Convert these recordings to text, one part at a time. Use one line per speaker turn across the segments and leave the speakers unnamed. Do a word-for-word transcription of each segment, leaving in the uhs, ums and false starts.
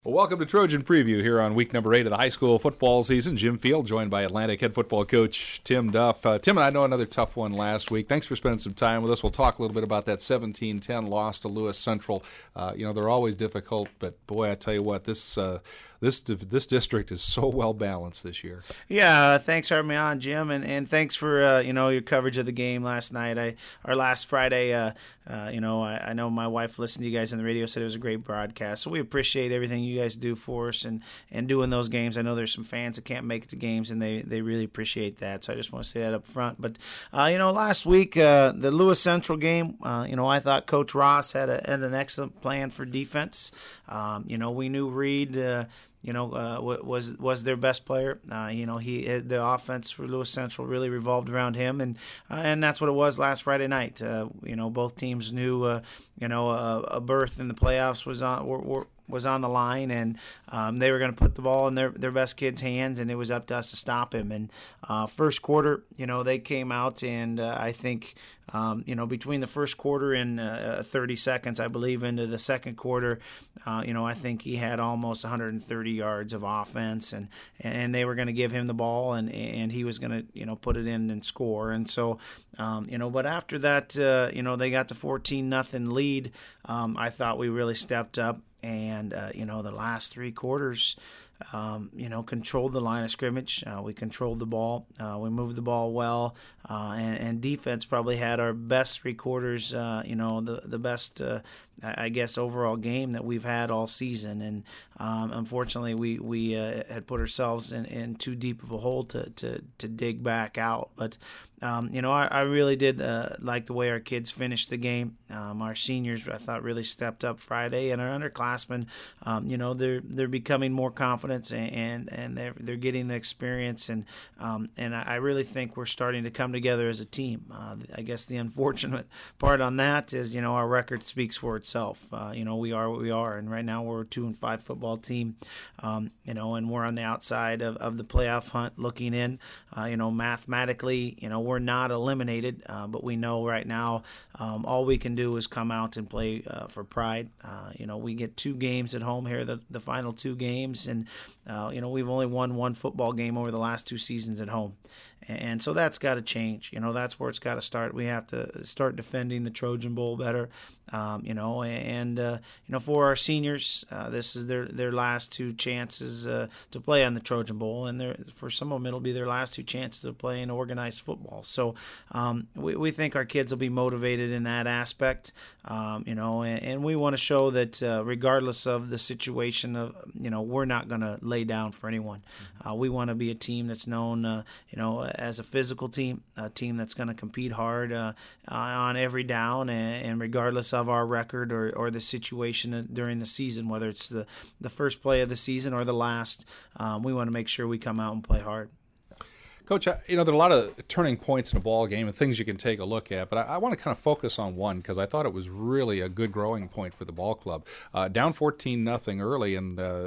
Well, welcome to Trojan Preview here on week number eight of the high school football season. Jim Field joined by Atlantic head football coach Tim Duff. Uh, Tim and I know another tough one last week. Thanks for spending some time with us. We'll talk a little bit about that seventeen ten loss to Lewis Central. Uh, you know, they're always difficult, but boy, I tell you what, this uh, this this district is so well balanced this year.
Yeah, thanks for having me on, Jim, and, and thanks for uh, you know your coverage of the game last night. I or last Friday. Uh, uh, you know, I, I know my wife listened to you guys on the radio, said it was a great broadcast. So we appreciate everything you guys do for us and, and doing those games. I know there's some fans that can't make it to games, and they, they really appreciate that. So I just want to say that up front. But uh, you know, last week uh, the Lewis Central game, uh, you know, I thought Coach Ross had, a, had an excellent plan for defense. Um, you know, we knew Reed. Uh, You know, uh, was was their best player. Uh, you know, he the offense for Lewis Central really revolved around him, and uh, and that's what it was last Friday night. Uh, you know, both teams knew, uh, you know, a, a berth in the playoffs was on were, were, was on the line, and um, they were going to put the ball in their, their best kid's hands, and it was up to us to stop him. And uh, first quarter, you know, they came out, and uh, I think, um, you know, between the first quarter and uh, thirty seconds, I believe, into the second quarter, uh, you know, I think he had almost one hundred thirty yards of offense, and and they were going to give him the ball, and and he was going to, you know, put it in and score. And so, um, you know, but after that, uh, you know, they got the fourteen nothing lead. Um, I thought we really stepped up. And, uh, you know, the last three quarters, um, you know, controlled the line of scrimmage. Uh, we controlled the ball. Uh, we moved the ball well. Uh, and, and defense probably had our best three quarters, uh, you know, the, the best, uh, I guess, overall game that we've had all season. And um, unfortunately, we, we uh, had put ourselves in, in too deep of a hole to, to, to dig back out. But, um, you know, I, I really did uh, like the way our kids finished the game. Um, our seniors, I thought, really stepped up Friday. And our underclassmen, um, you know, they're they're becoming more confident, and, and, and they're, they're getting the experience. And, um, and I really think we're starting to come together as a team. Uh, I guess the unfortunate part on that is, you know, our record speaks for itself. Uh, you know, we are what we are, and right now we're a two and five football team. Um, you know, and we're on the outside of, of the playoff hunt, looking in. Uh, you know, mathematically, you know, we're not eliminated, uh, but we know right now um, all we can do is come out and play uh, for pride. Uh, you know, we get two games at home here, the the final two games, and uh, you know, we've only won one football game over the last two seasons at home. And so that's got to change. You know, that's where it's got to start. We have to start defending the Trojan Bowl better. Um, you know, and uh, you know, for our seniors, uh, this is their their last two chances uh, to play on the Trojan Bowl, and for some of them, it'll be their last two chances of playing organized football. So um, we we think our kids will be motivated in that aspect. Um, you know, and, and we want to show that uh, regardless of the situation, of you know, we're not going to lay down for anyone. Uh, we want to be a team that's known, uh, you know, as a physical team, a team that's going to compete hard uh, on every down, and, and regardless of our record or, or the situation during the season, whether it's the, the first play of the season or the last, um, we want to make sure we come out and play hard.
Coach, you know, there are a lot of turning points in a ball game and things you can take a look at, but I, I want to kind of focus on one because I thought it was really a good growing point for the ball club. Uh, down fourteen nothing early, and uh,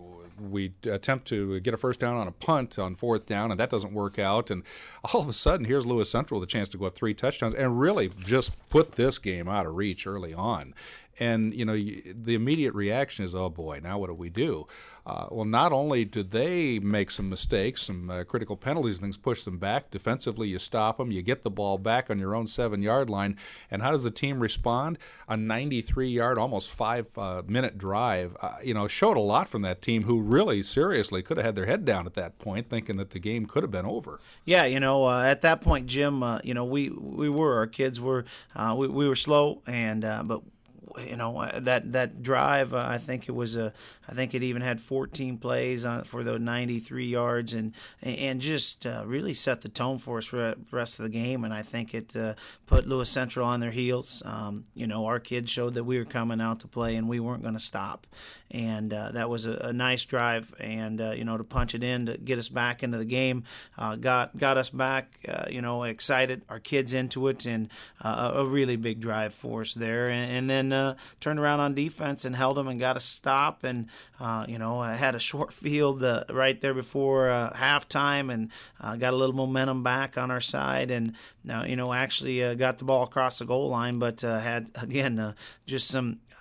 we attempt to get a first down on a punt on fourth down, and that doesn't work out. And all of a sudden, here's Lewis Central with a chance to go up three touchdowns and really just put this game out of reach early on. And, you know, the immediate reaction is, oh, boy, now what do we do? Uh, well, not only did they make some mistakes, some uh, critical penalties and things, push them back. Defensively, you stop them. You get the ball back on your own seven-yard line. And how does the team respond? A ninety-three-yard, almost five-minute uh, drive, uh, you know, showed a lot from that team who really seriously could have had their head down at that point, thinking that the game could have been over.
Yeah, you know, uh, at that point, Jim, uh, you know, we, we were, our kids were, uh, we, we were slow, and uh, but you know, that that drive, uh, I think it was a, I think it even had fourteen plays on for the ninety-three yards, and and just uh, really set the tone for us for the rest of the game. And I think it uh, put Lewis Central on their heels. Um, you know, our kids showed that we were coming out to play and we weren't going to stop. And uh, that was a, a nice drive, and uh, you know, to punch it in to get us back into the game, uh, got got us back, uh, you know, excited, our kids into it, and uh, a really big drive for us there. And, and then uh, turned around on defense and held them and got a stop, and uh, you know, I had a short field uh, right there before uh, halftime, and uh, got a little momentum back on our side, and uh, you know, actually uh, got the ball across the goal line, but uh, had again uh, just some.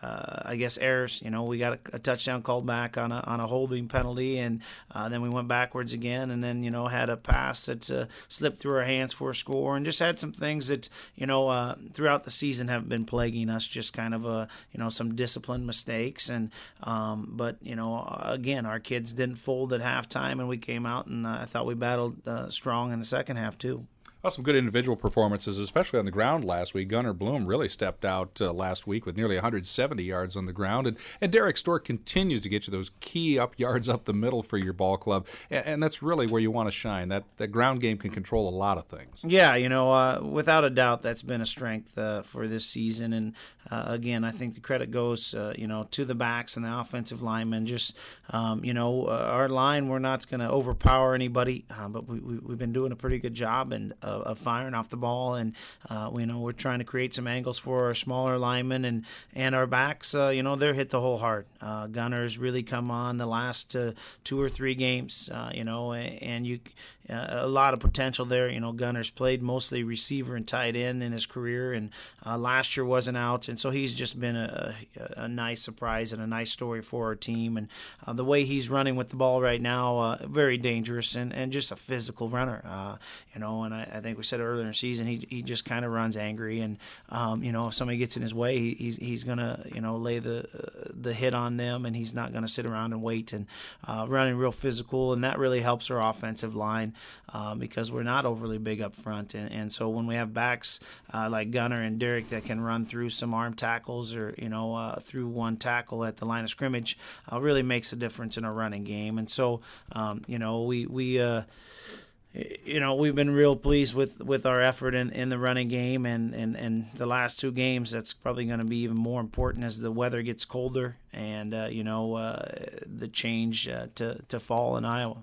uh, I guess errors. You know, we got a, a touchdown called back on a on a holding penalty, and uh, then we went backwards again, and then you know had a pass that uh, slipped through our hands for a score, and just had some things that you know uh, throughout the season have been plaguing us. Just kind of uh, you know some discipline mistakes, and um, but you know again our kids didn't fold at halftime, and we came out and uh, I thought we battled uh, strong in the second half too.
Well, some good individual performances, especially on the ground last week. Gunnar Bloom really stepped out uh, last week with nearly one hundred seventy yards on the ground. And, and Derek Stork continues to get you those key up yards up the middle for your ball club. And, and that's really where you want to shine. That, that ground game can control a lot of things.
Yeah, you know, uh, without a doubt, that's been a strength uh, for this season. And, uh, again, I think the credit goes, uh, you know, to the backs and the offensive linemen. Just, um, you know, uh, our line, we're not going to overpower anybody, uh, but we, we, we've been doing a pretty good job. And uh, of firing off the ball, and uh, you know we're trying to create some angles for our smaller linemen and and our backs. Uh, you know they're hit the whole hard. Uh, Gunner's really come on the last uh, two or three games. Uh, you know, and you uh, a lot of potential there. You know, Gunner's played mostly receiver and tight end in his career, and uh, last year wasn't out, and so he's just been a, a, a nice surprise and a nice story for our team. And uh, the way he's running with the ball right now, uh, very dangerous and, and just a physical runner. Uh, you know, and I, I think we said earlier in the season, he he just kind of runs angry, and um, you know if somebody gets in his way, he, he's he's gonna you know lay the uh, the hit on them, and he's not gonna sit around and wait. And uh, running real physical, and that really helps our offensive line uh, because we're not overly big up front, and, and so when we have backs uh, like Gunner and Derek that can run through some arm tackles or you know uh, through one tackle at the line of scrimmage, uh, really makes a difference in our running game. And so um, you know we we. Uh, You know, we've been real pleased with, with our effort in, in the running game, and, and, and the last two games, that's probably going to be even more important as the weather gets colder and, uh, you know, uh, the change uh, to, to fall in Iowa.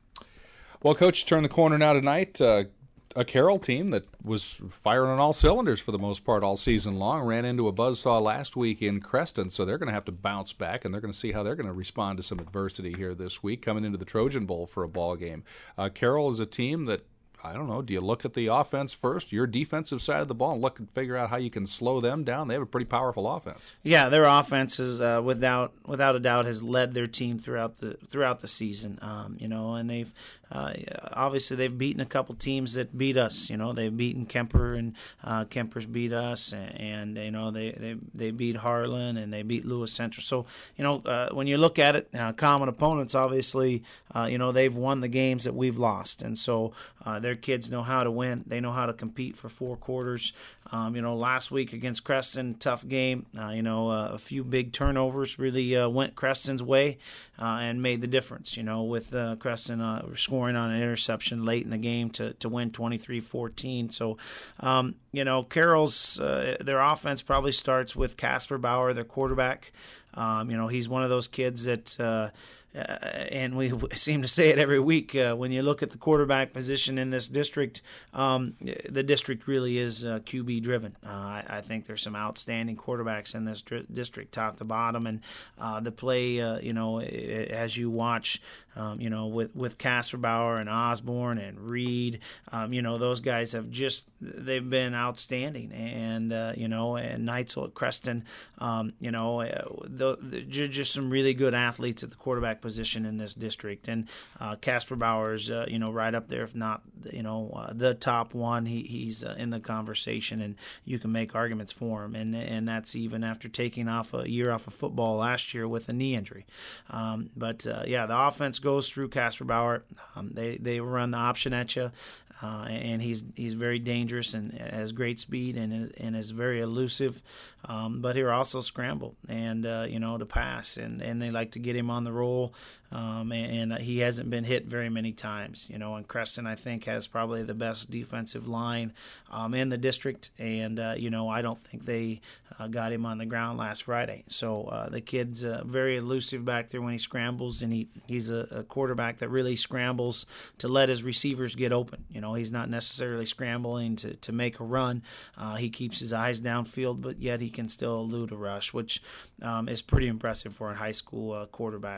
Well, Coach, turn the corner now tonight. Uh, a Carroll team that was firing on all cylinders for the most part all season long ran into a buzzsaw last week in Creston, so they're going to have to bounce back, and they're going to see how they're going to respond to some adversity here this week, coming into the Trojan Bowl for a ball game. Uh, Carroll is a team that, I don't know, do you look at the offense first, your defensive side of the ball, and look and figure out how you can slow them down? They have a pretty powerful offense.
Yeah, their offense is uh, without without a doubt has led their team throughout the throughout the season. Um, you know, and they've uh, obviously they've beaten a couple teams that beat us. You know, they've beaten Kemper, and uh, Kemper's beat us, and, and you know they, they they beat Harlan, and they beat Lewis Central. So you know uh, when you look at it, uh, common opponents, obviously, uh, you know they've won the games that we've lost, and so uh, they're kids know how to win. They know how to compete for four quarters. Um, you know, last week against Creston, tough game. Uh, you know, uh, a few big turnovers really uh, went Creston's way uh, and made the difference. You know, with uh, Creston uh, scoring on an interception late in the game to, to win twenty-three fourteen. So, um, you know, Carroll's uh, their offense probably starts with Casper Bauer, their quarterback. Um, you know, he's one of those kids that. Uh, Uh, and we seem to say it every week. Uh, when you look at the quarterback position in this district, um, the district really is uh, Q B driven. Uh, I, I think there's some outstanding quarterbacks in this dri- district, top to bottom, and uh, the play, uh, you know, as you watch, um, you know, with with Casper Bauer and Osborne and Reed, um, you know, those guys have just they've been outstanding, and uh, you know, and Neitzel at Creston, um, you know, uh, the, the, just some really good athletes at the quarterback position in this district. And uh, Casper Bauer's, uh, you know, right up there, if not, you know, uh, the top one. He, he's uh, in the conversation, and you can make arguments for him. And and that's even after taking off a year off of football last year with a knee injury. Um, but, uh, yeah, the offense goes through Casper Bauer. Um, they, they run the option at you. Uh, and he's he's very dangerous and has great speed and is, and is very elusive, um, but he'll also scramble and uh, you know to pass, and, and they like to get him on the roll, um, and, and he hasn't been hit very many times, you know. And Creston, I think, has probably the best defensive line um, in the district, and uh, you know I don't think they uh, got him on the ground last Friday. So uh, the kid's uh, very elusive back there when he scrambles, and he he's a, a quarterback that really scrambles to let his receivers get open. You know, he's not necessarily scrambling to, to make a run. Uh, he keeps his eyes downfield, but yet he can still elude a rush, which um, is pretty impressive for a high school uh, quarterback. So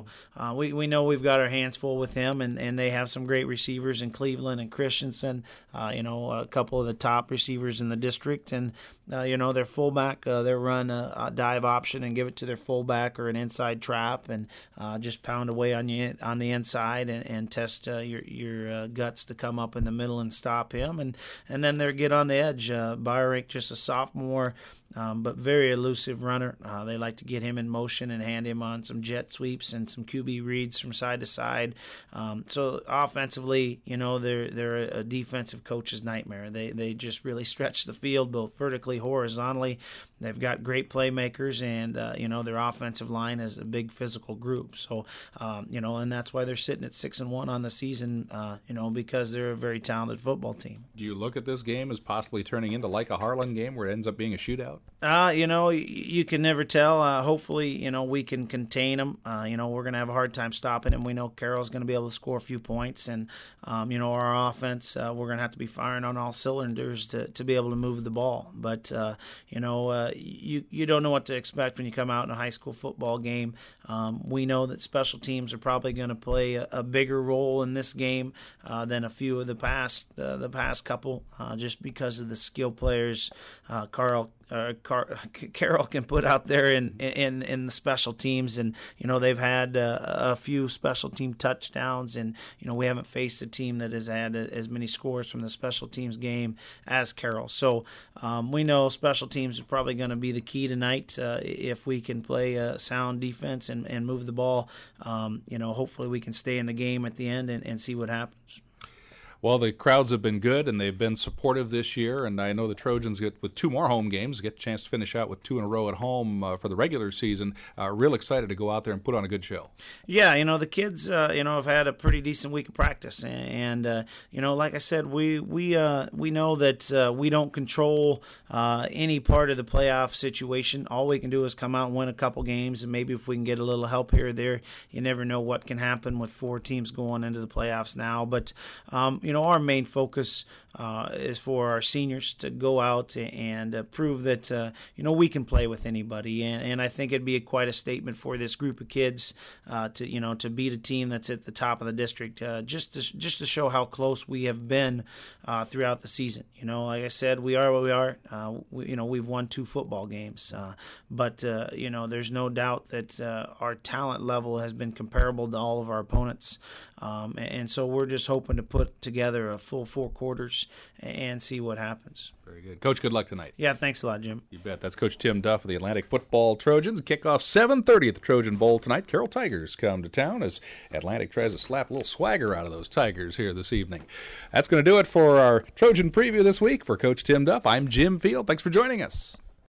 uh, we, we know we've got our hands full with him, and, and they have some great receivers in Cleveland and Christensen, uh, you know, a couple of the top receivers in the district. And, uh, you know, their fullback, uh, they run a, a dive option and give it to their fullback or an inside trap and uh, just pound away on you on the inside and, and test uh, your your uh, guts to come up in the middle and stop him. And, and then they get on the edge. Uh, Byrink, just a sophomore, um, but very elusive runner. Uh, they like to get him in motion and hand him on some jet sweeps and some Q B reads from side to side. Um, so offensively, you know, they're they're a defensive coach's nightmare. They they just really stretch the field both vertically, horizontally. They've got great playmakers, and uh, you know, their offensive line is a big physical group. So um, you know, and that's why they're sitting at six and one on the season. Uh, you know, because they're a very talented football team.
Do you look at this game as possibly turning into like a Harlan game where it ends up being a shootout?
Uh, you know, you, you can never tell. Uh, hopefully, you know, we can contain them. Uh, you know, we're going to have a hard time stopping him. We know Carroll's going to be able to score a few points. And, um, you know, our offense, uh, we're going to have to be firing on all cylinders to, to be able to move the ball. But, uh, you know, uh, you, you don't know what to expect when you come out in a high school football game. Um, we know that special teams are probably going to play a, a bigger role in this game uh, than a few of the past, uh, the past couple, uh, just because of the skill players. Uh, Carl Uh, Car- Carroll can put out there in, in in the special teams, and you know they've had uh, a few special team touchdowns, and you know we haven't faced a team that has had a, as many scores from the special teams game as Carroll. So um, we know special teams are probably going to be the key tonight uh, if we can play a sound defense and, and move the ball. Um, you know, hopefully we can stay in the game at the end and, and see what happens.
Well, the crowds have been good, and they've been supportive this year, and I know the Trojans, get with two more home games, get a chance to finish out with two in a row at home uh, for the regular season. Uh, real excited to go out there and put on a good show.
Yeah, you know, the kids, uh, you know, have had a pretty decent week of practice, and, and uh, you know, like I said, we we uh, we know that uh, we don't control uh, any part of the playoff situation. All we can do is come out and win a couple games, and maybe if we can get a little help here or there, you never know what can happen with four teams going into the playoffs now. But um, you know, our main focus uh, is for our seniors to go out and uh, prove that, uh, you know, we can play with anybody. And, and I think it'd be a, quite a statement for this group of kids uh, to, you know, to beat a team that's at the top of the district, uh, just to, just to show how close we have been uh, throughout the season. You know, like I said, we are what we are. Uh, we, you know, we've won two football games. Uh, but, uh, you know, there's no doubt that uh, our talent level has been comparable to all of our opponents. Um, and so we're just hoping to put together a full four quarters and see what happens.
Very good. Coach, good luck tonight.
Yeah, thanks a lot, Jim.
You bet. That's Coach Tim Duff of the Atlantic Football Trojans. Kickoff seven thirty at the Trojan Bowl tonight. Carroll Tigers come to town as Atlantic tries to slap a little swagger out of those Tigers here this evening. That's going to do it for our Trojan preview this week. For Coach Tim Duff, I'm Jim Field. Thanks for joining us.